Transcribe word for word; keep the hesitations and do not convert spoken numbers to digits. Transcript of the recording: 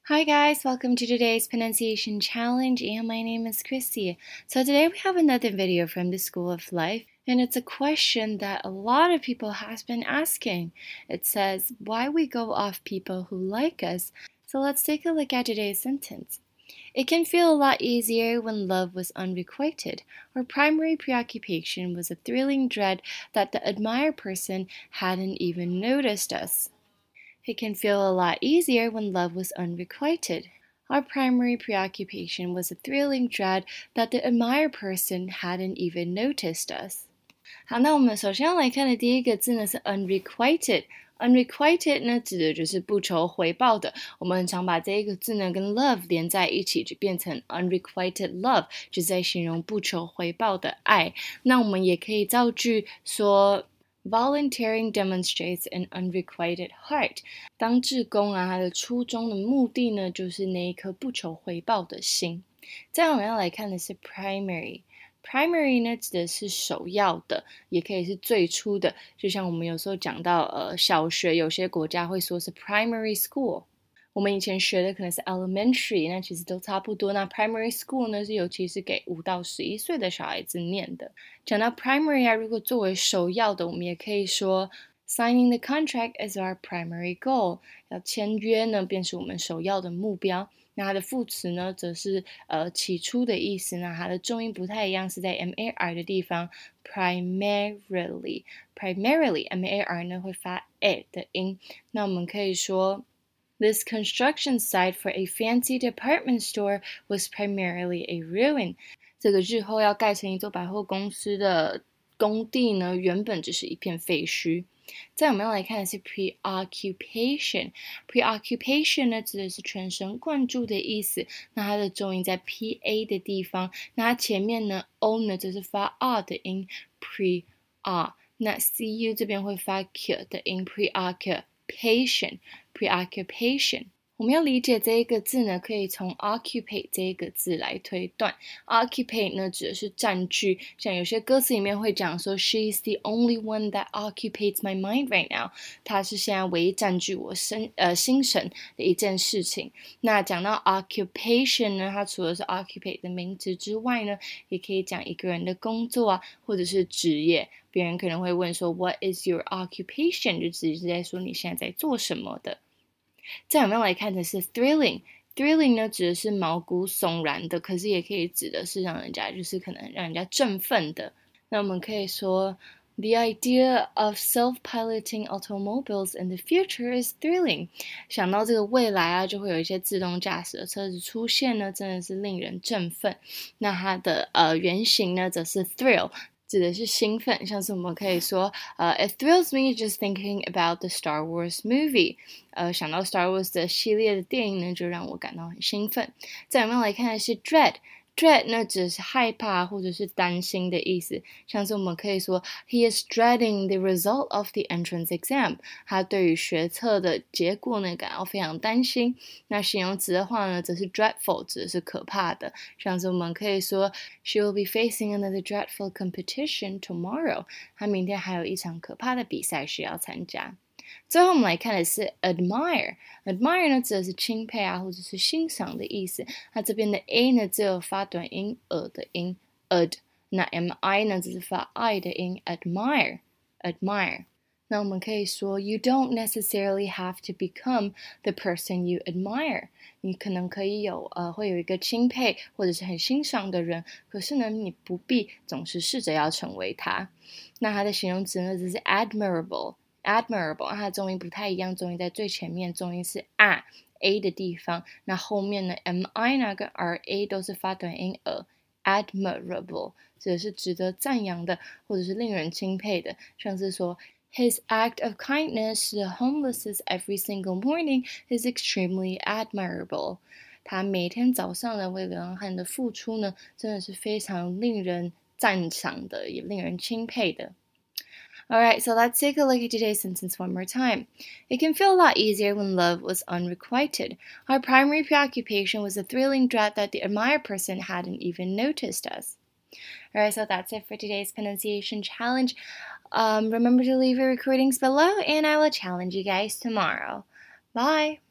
Hi guys, welcome to today's pronunciation challenge, and my name is Christy. So today we have another video from the School of Life, and it's a question that a lot of people has been asking. It says, why we go off people who like us. So let's take a look at today's sentence. It can feel a lot easier when love was unrequited. Our primary preoccupation was a thrilling dread that the admired person hadn't even noticed us. It can feel a lot easier when love was unrequited. Our primary preoccupation was a thrilling dread that the admired person hadn't even noticed us. 好，那我们首先要来看的第一个字呢是 unrequited。unrequited 呢指的就是不求回报的，我们很常把这一个字呢跟 love 连在一起，就变成 unrequited love， 就是在形容不求回报的爱。那我们也可以造句说Volunteering demonstrates an unrequited heart. 当志工啊，它的初衷的目的呢，就是那一颗不求回报的心。再来我们要来看的是 primary。primary 呢指的是首要的，也可以是最初的。就像我们有时候讲到呃小学，有些国家会说是 primary school。我们以前学的可能是 elementary， 那其实都差不多。那 primary school 呢是尤其是给五到十一岁的小孩子念的。讲到 primary 啊，如果作为首要的，我们也可以说 signing the contract is our primary goal。要签约呢，便是我们首要的目标。那它的副词呢，则是呃起初的意思。那它的重音不太一样，是在 M A R 的地方 primarily。primarily M A R 呢会发 A 的音。那我们可以说This construction site for a fancy department store was primarily a ruin. 这个日后要盖成一座百货公司的工地呢，原本只是一片废墟。再我们要来看的是 preoccupation。preoccupation 呢指的是全神贯注的意思，那它的重音在 P A 的地方，那它前面呢 O 呢则是发 R 的音 pre-R， 那 C U 这边会发 Q 的音 preoccupation。preoccupation， 我们要理解这一个字呢，可以从 occupate 这一个字来推断。occupate 呢指的是占据，像有些歌词里面会讲说 She is the only one that occupates my mind right now。她是现在唯一占据我身呃心神的一件事情。那讲到 occupation 呢，它除了是 occupate 的名词之外呢，也可以讲一个人的工作啊，或者是职业。别人可能会问说 What is your occupation？ 就直接是在说你现在在做什么的。再我们要来看的是 thrilling。thrilling 呢指的是毛骨悚然的，可是也可以指的是让人家就是可能让人家振奋的。那我们可以说 The idea of self-piloting automobiles in the future is thrilling。 想到这个未来啊，就会有一些自动驾驶的车子出现呢，真的是令人振奋。那它的呃原型呢则是 thrill，指的是兴奋，像是我们可以说，呃、uh, ，It thrills me just thinking about the Star Wars movie。呃，想到 Star Wars 的系列的电影呢，就让我感到很兴奋。再我们来看的是 dread。dread 呢指的是害怕或者是担心的意思，像是我们可以说 He is dreading the result of the entrance exam。他对于学测的结果呢感到非常担心。那形容词的话呢，则是 dreadful， 指的是可怕的，像是我们可以说 She will be facing another dreadful competition tomorrow。他明天还有一场可怕的比赛需要参加。最后我们来看的是 admire。admire 呢指的是钦佩啊，或者是欣赏的意思。那这边的 a 呢只有发短音 a 的音 ad， 那 mi 呢只是发 i 的音 admire admire。那我们可以说 You don't necessarily have to become the person you admire。 你可能可以有呃会有一个钦佩或者是很欣赏的人，可是呢你不必总是试着要成为他。那它的形容词呢只是 admirable。admirable 它的重音不太一样，重音在最前面，重音是 a a 的地方，那后面呢 mi 呢跟 ra 都是发短音 a admirable， 指的是值得赞扬的或者是令人钦佩的，像是说His act of kindness to the homeless every single morning is extremely admirable。 他每天早上呢为流浪汉的付出呢，真的是非常令人赞赏的，也令人钦佩的。Alright, so let's take a look at today's sentence one more time. It can feel a lot easier when love was unrequited. Our primary preoccupation was the thrilling dread that the admired person hadn't even noticed us. Alright, so that's it for today's pronunciation challenge. Um, remember to leave your recordings below, and I will challenge you guys tomorrow. Bye!